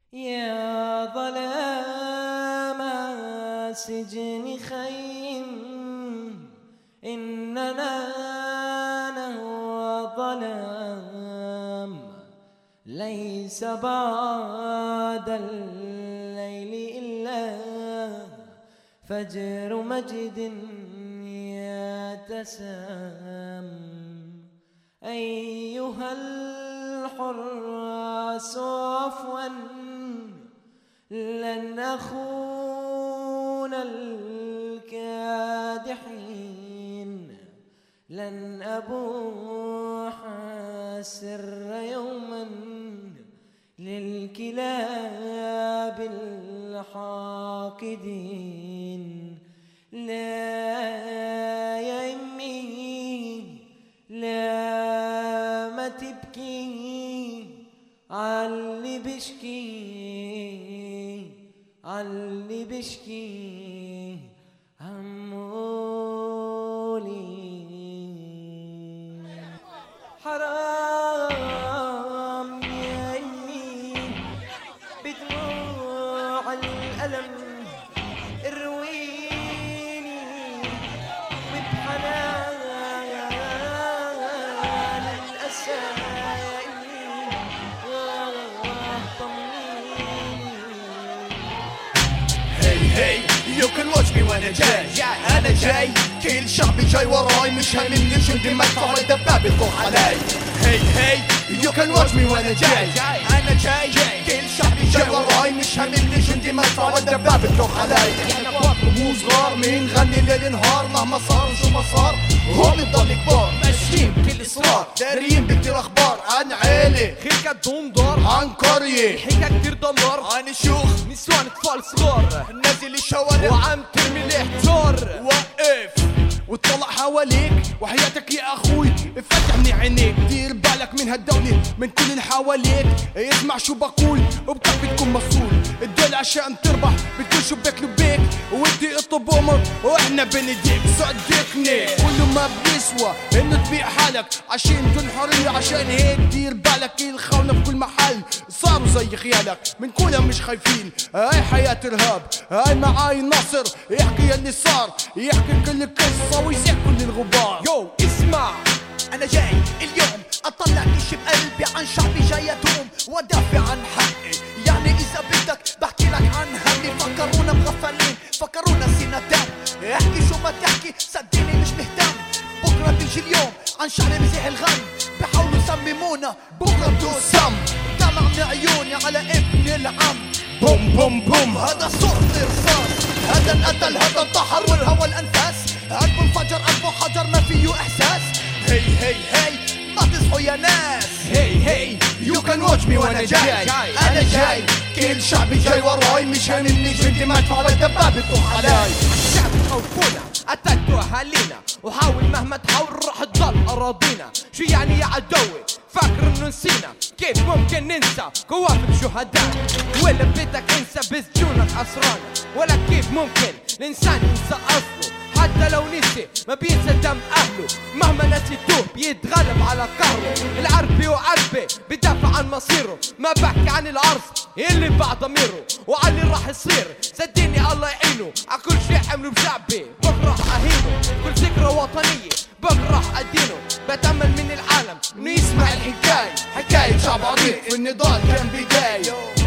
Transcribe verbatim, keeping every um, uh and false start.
يا ظلام سجن خيم إننا نهوى ظلام ليس بعد الليل إلا فجر مجد يتسام. أيها الحراس عفوا لن نخون الكادحين، لن أبوح السر يوما للكلاب الحاقدين. لا يا أمي لا ما تبكي عاللي بشكي عاللي بشكي همولي. حرام يا أمي بدموع الألم ارويني وبحنان الأسى يا أمي طمنيني. Hey hey you can watch me وانا جاي انا جاي كل شعبي جاي وراي مش هاممني جندي مدفع والدباب يطوح علي. Hey hey you can watch me وانا جاي انا جاي كل شعبي جاي وراي مش هاممني جندي مدفع والدباب يطوح علي. احنا فاطمة مو صغار مين غني ليل نهار مهما صار وشو ما صار هم يضل كبار ماشيين بكل اصرار داريين بكتير اخبار عن عيلة خيكة دوم دار عن قرية حكا كتير دمار عن شيوخ نسوان اطفال صغار نازل الشوارع وعم ترمي الاحتار. وقف وتطلع حواليك وحياتك يا اخوي افتح من عينيك دير بالك من هالدولة من كل اللي حواليك اسمع شو بقول وبكفي تكون مسؤول. الدولة عشان تربح بتكون شباك لبيك ودي اطلب امر واحنا بين ايديك صدقني كله ما بيسوى انه تبيع حالك عشان دون حرية. عشان هيك دير بالك الخونة في كل محل صاروا زي خيالك من كلها مش خايفين. هاي حياة ارهاب هاي معاي ناصر يحكي اللي صار يحكي كل قصة ويزيح كل الغبار. يو اسمع أنا جاي اليوم أطلع كيش بقلبي عن شعبي جاي أدوم وأدافع عن حقي. يعني إذا بدك بحكي لك عن همي فكرونا مغفلين فكرونا سينا دم. احكي شو ما تحكي صدقني مش مهتم. بكرة بيجي اليوم عن شعبي مزيح الغم بحاولوا يسممونا بكرة بدون سم. دمع من عيوني على ابن العم بوم بوم بوم هذا صوت رصاص هذا القتل هذا الطحر والهوى الأنفاس قلبه انفجر قلبه حجر ما فيه إحساس. هي هي هي ما تصحوا يا ناس. هي هي يو كان واتش مي وانا جاي انا جاي كل شعبي جاي وراي مش هاممني جندي مدفع والدباب يطوح علي. الشعب خوفونا قتلتوا اهالينا وحاول مهما تحاول راح تضل اراضينا. شو يعني يا عدوي فاكر انه نسينا؟ كيف ممكن ننسى قوافل شهداء؟ ولا بدك انسى بسجونك اسرانا؟ ولا كيف ممكن الانسان ينسى اصله؟ حتى لو نسي ما بينسى دم اهله مهما نسيتوه بيتغلب على قهره. العربي وعربي بدافع عن مصيره ما بحكي عن العرس اللي بعد ضميره وعن اللي راح يصير. صدقني الله يعينه على كل شيء عمله بشعبي بكره راح اهينه. كل ذكرى وطنيه بكره راح ادينه. بتامل من العالم انه يسمع الحكايه حكاية شعب عريق والنضال كان بداية